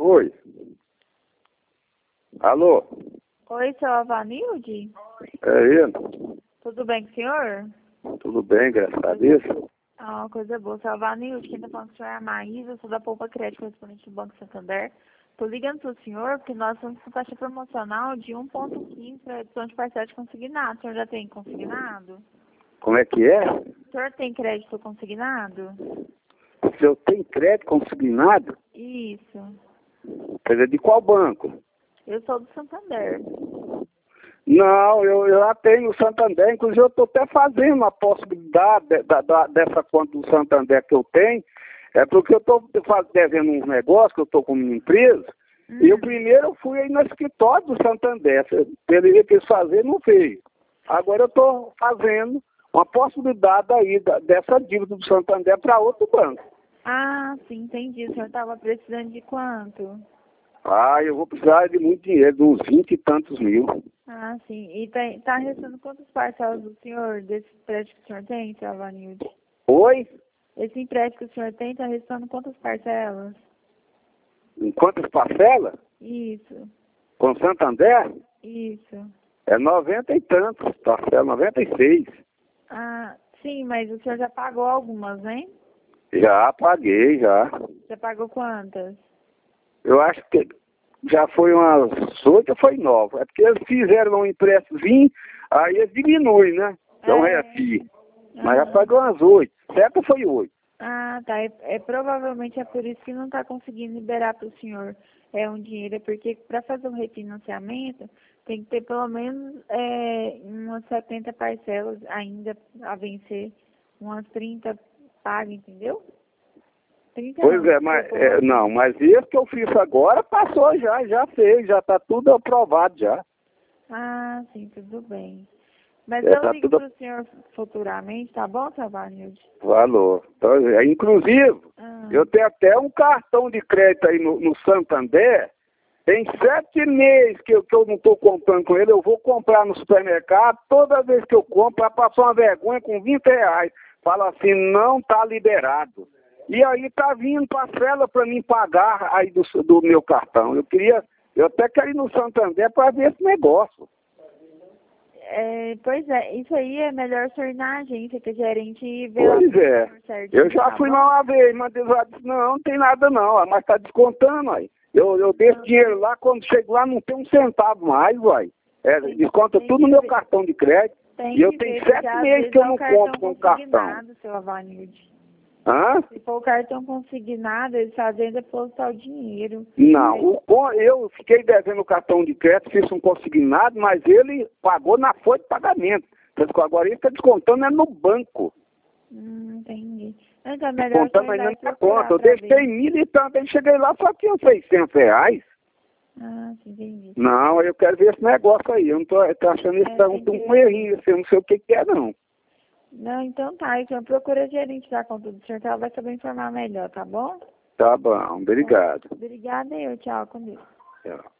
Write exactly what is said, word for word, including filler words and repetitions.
Oi. Alô? Oi, seu Avanilde? É ele? Tudo bem com o senhor? Tudo bem, graças a Deus. Ah, coisa boa. Seu Avanilde, quem tá falando com o senhor é a Maísa, eu sou da Poupa Crédito, correspondente do Banco Santander. Tô ligando pro senhor porque nós estamos com taxa promocional de um ponto quinze para edição de parcela de consignado. O senhor já tem consignado? Como é que é? O senhor tem crédito consignado? Se eu tenho crédito consignado? Isso. Quer dizer, de qual banco? Eu sou do Santander. Não, eu, eu já tenho o Santander, inclusive eu estou até fazendo a possibilidade de, da, da, dessa conta do Santander que eu tenho, é porque eu estou devendo uns negócios, que eu estou com uma empresa, hum. e o primeiro eu fui aí no escritório do Santander, ele quis fazer, não fez. Agora eu estou fazendo uma possibilidade aí da, dessa dívida do Santander para outro banco. Ah, sim, entendi. O senhor estava precisando de quanto? Ah, eu vou precisar de muito dinheiro, de uns vinte e tantos mil. Ah, sim. E tá, tá restando quantas parcelas do senhor, desse empréstimo que o senhor tem, seu Avanilde? Oi? Esse empréstimo que o senhor tem tá restando quantas parcelas? Em quantas parcelas? Isso. Com Santander? Isso. É noventa e tantos, parcela noventa e seis. Ah, sim, mas o senhor já pagou algumas, né? Já paguei, já. Você pagou quantas? Eu acho que já foi umas oito ou foi nove. É porque eles fizeram um empréstimozinho, aí eles diminuem, né? Então é refis. Mas já pagou umas oito. Certo foi oito. Ah, tá. É, é, provavelmente é por isso que não está conseguindo liberar para o senhor é, um dinheiro. É porque para fazer um refinanciamento tem que ter pelo menos é, umas setenta parcelas ainda a vencer. Umas trinta pagas, entendeu? trinta Pois não, é, mas é, não, mas esse que eu fiz agora passou já, já fez, já está tudo aprovado já. Ah, sim, tudo bem. Mas É, eu tá ligo tudo para o senhor futuramente, tá bom, seu Vanilde? valor. Então, é, inclusive, Ah. eu tenho até um cartão de crédito aí no, no Santander. Tem sete meses que eu, que eu não estou comprando com ele, eu vou comprar no supermercado, toda vez que eu compro, passar uma vergonha com vinte reais. Fala assim, não está liberado. E aí tá vindo parcela para mim pagar aí do, do meu cartão. Eu queria, eu até quero ir no Santander para ver esse negócio. É, pois é, isso aí é melhor o senhor ir na agência, que a gerente vê lá. Pois é, certinho, eu já tá fui bom? lá uma vez, mas eles lá disse, não, não tem nada não, mas tá descontando aí. Eu, eu deixo Ah. dinheiro lá, quando chego lá não tem um centavo mais, uai. É, Tem- desconta tem tudo no que meu ver. cartão de crédito. Tem E eu que tenho ver, porque sete às meses vezes que eu é o não cartão compro com o cartão. consignado, seu Avanilde. Hã? Se for o cartão consignado, eles fazem depositar o dinheiro. Não, o, com- eu fiquei devendo o cartão de crédito, fiz um consignado, mas ele pagou na folha de pagamento. Tanto que agora ele está descontando é no banco. Hum, entendi. Então é melhor o Descontando senhor ir ainda lá e na procurar conta. Eu pra deixei ver. mil e tanto, aí cheguei lá só tinha seiscentos reais. Ah, sim, entendi. Não, eu quero ver esse negócio aí. Eu não tô, eu tô achando isso É, tá um, tem que um ver. errinho, assim, eu não sei o que que é, não. Não, então tá. Então procura a gerente da conta do senhor, que ela vai saber informar melhor, tá bom? Tá bom, obrigado. Obrigada e eu. Tchau, com Deus. Tchau.